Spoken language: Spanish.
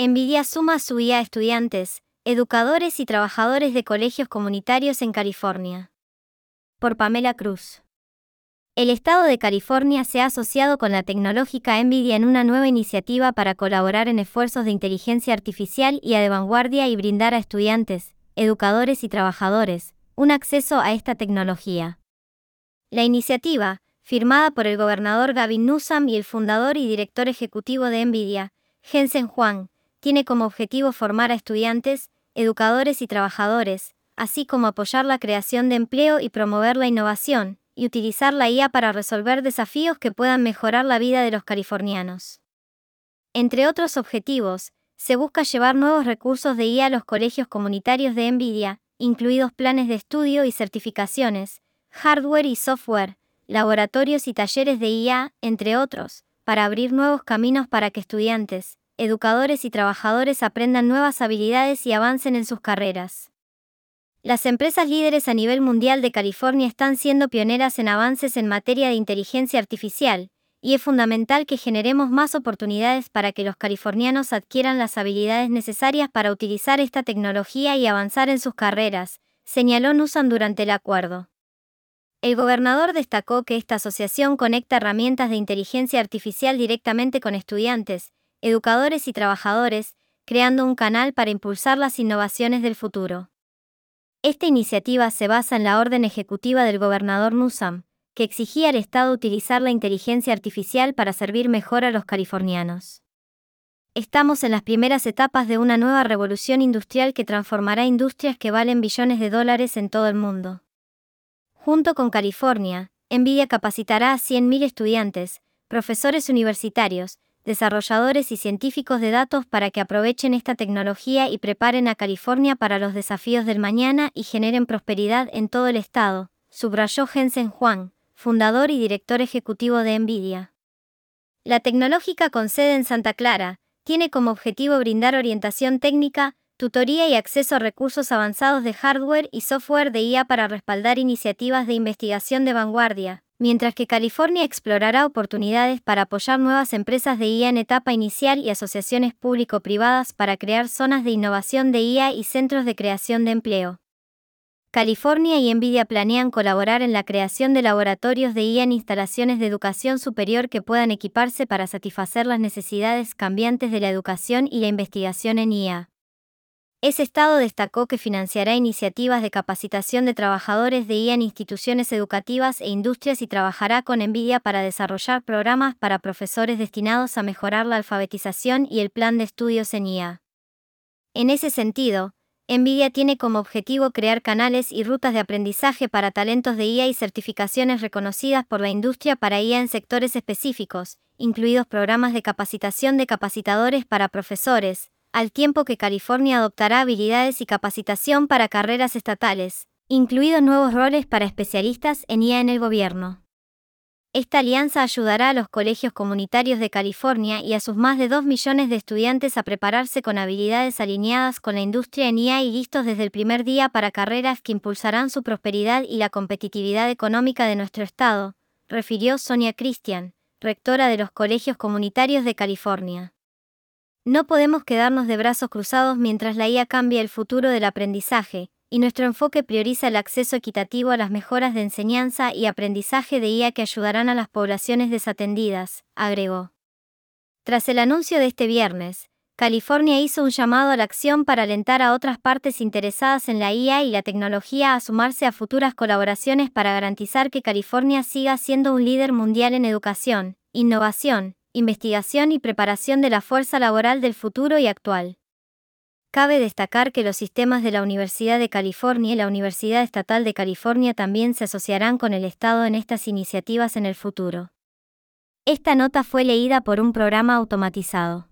NVIDIA suma su IA a estudiantes, educadores y trabajadores de colegios comunitarios en California. Por Pamela Cruz. El estado de California se ha asociado con la tecnológica NVIDIA en una nueva iniciativa para colaborar en esfuerzos de inteligencia artificial y de vanguardia y brindar a estudiantes, educadores y trabajadores un acceso a esta tecnología. La iniciativa, firmada por el gobernador Gavin Newsom y el fundador y director ejecutivo de NVIDIA, Jensen Huang, tiene como objetivo formar a estudiantes, educadores y trabajadores, así como apoyar la creación de empleo y promover la innovación, y utilizar la IA para resolver desafíos que puedan mejorar la vida de los californianos. Entre otros objetivos, se busca llevar nuevos recursos de IA a los colegios comunitarios de NVIDIA, incluidos planes de estudio y certificaciones, hardware y software, laboratorios y talleres de IA, entre otros, para abrir nuevos caminos para que estudiantes, educadores y trabajadores aprendan nuevas habilidades y avancen en sus carreras. Las empresas líderes a nivel mundial de California están siendo pioneras en avances en materia de inteligencia artificial, y es fundamental que generemos más oportunidades para que los californianos adquieran las habilidades necesarias para utilizar esta tecnología y avanzar en sus carreras, señaló Newsom durante el acuerdo. El gobernador destacó que esta asociación conecta herramientas de inteligencia artificial directamente con estudiantes, educadores y trabajadores, creando un canal para impulsar las innovaciones del futuro. Esta iniciativa se basa en la orden ejecutiva del gobernador Newsom, que exigía al Estado utilizar la inteligencia artificial para servir mejor a los californianos. Estamos en las primeras etapas de una nueva revolución industrial que transformará industrias que valen billones de dólares en todo el mundo. Junto con California, NVIDIA capacitará a 100.000 estudiantes, profesores universitarios, desarrolladores y científicos de datos para que aprovechen esta tecnología y preparen a California para los desafíos del mañana y generen prosperidad en todo el estado, subrayó Jensen Huang, fundador y director ejecutivo de NVIDIA. La tecnológica con sede en Santa Clara tiene como objetivo brindar orientación técnica, tutoría y acceso a recursos avanzados de hardware y software de IA para respaldar iniciativas de investigación de vanguardia, mientras que California explorará oportunidades para apoyar nuevas empresas de IA en etapa inicial y asociaciones público-privadas para crear zonas de innovación de IA y centros de creación de empleo. California y NVIDIA planean colaborar en la creación de laboratorios de IA en instalaciones de educación superior que puedan equiparse para satisfacer las necesidades cambiantes de la educación y la investigación en IA. Ese estado destacó que financiará iniciativas de capacitación de trabajadores de IA en instituciones educativas e industrias y trabajará con NVIDIA para desarrollar programas para profesores destinados a mejorar la alfabetización y el plan de estudios en IA. En ese sentido, NVIDIA tiene como objetivo crear canales y rutas de aprendizaje para talentos de IA y certificaciones reconocidas por la industria para IA en sectores específicos, incluidos programas de capacitación de capacitadores para profesores, al tiempo que California adoptará habilidades y capacitación para carreras estatales, incluidos nuevos roles para especialistas en IA en el gobierno. Esta alianza ayudará a los colegios comunitarios de California y a sus más de 2 millones de estudiantes a prepararse con habilidades alineadas con la industria en IA y listos desde el primer día para carreras que impulsarán su prosperidad y la competitividad económica de nuestro estado, refirió Sonia Christian, rectora de los colegios comunitarios de California. No podemos quedarnos de brazos cruzados mientras la IA cambia el futuro del aprendizaje, y nuestro enfoque prioriza el acceso equitativo a las mejoras de enseñanza y aprendizaje de IA que ayudarán a las poblaciones desatendidas, agregó. Tras el anuncio de este viernes, California hizo un llamado a la acción para alentar a otras partes interesadas en la IA y la tecnología a sumarse a futuras colaboraciones para garantizar que California siga siendo un líder mundial en educación, innovación, investigación y preparación de la fuerza laboral del futuro y actual. Cabe destacar que los sistemas de la Universidad de California y la Universidad Estatal de California también se asociarán con el Estado en estas iniciativas en el futuro. Esta nota fue leída por un programa automatizado.